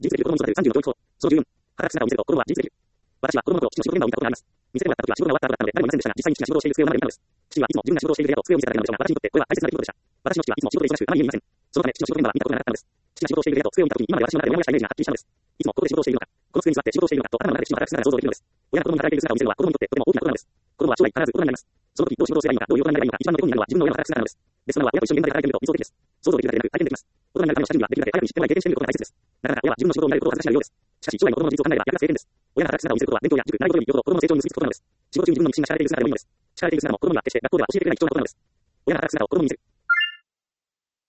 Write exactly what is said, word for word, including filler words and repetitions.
自立できる子供に育てるさんじゅうの教育法。そのじゅうよん。働く姿を見せると子供は自立できる。私は子供の頃、父の仕事現場を見たことがあります。店でもらった時は仕事が終わった後だったので何もいませんでしたが、実際に父が仕事をしている姿を学んでいたのです。父はいつも自分が仕事をしている部屋と机を見せただけなのでしょうが、私にとってこれは大切な出来事でした。私の父はいつも仕事で忙しく、あまり家にいません。そのため、父の仕事現場は見たことがなかったのです。父が仕事をしている部屋と机を見た時に、今まで私の中でモヤモヤしたイメージがはっきりしたのです。いつもここで仕事をしているのか、この机に座って仕事をしているのかと頭の中で父の働く姿が想像できるのです。親が子供に働いている姿を見せるのは子供にとってとても大きなことなのです。子供は将来必ず大人になります。その時どう仕事をすればいいのか、どういう大人になればいいのか、一番の手本になるのは自分の親の働く姿なのです。ですから親と一緒に現場で働いてみると理想的です。想像できるだけでなく体験できます。大人になるための下準備はできるだけ早くに知ってもらい経験してみることが大切です。なかなか親は自分の仕事を見られることを恥ずかしがるようです。しかし将来の子供の自立を考えれば役立つ経験です。親が働く姿を見せることは勉強や塾、習い事よりよほど子供の成長に結びつくことなのです。仕事中に自分の道が敷かれている姿でもいいのです。敷かれている姿も子供には決して学校では教えてくれない貴重なことなのです。親が働く姿を子供に見せる。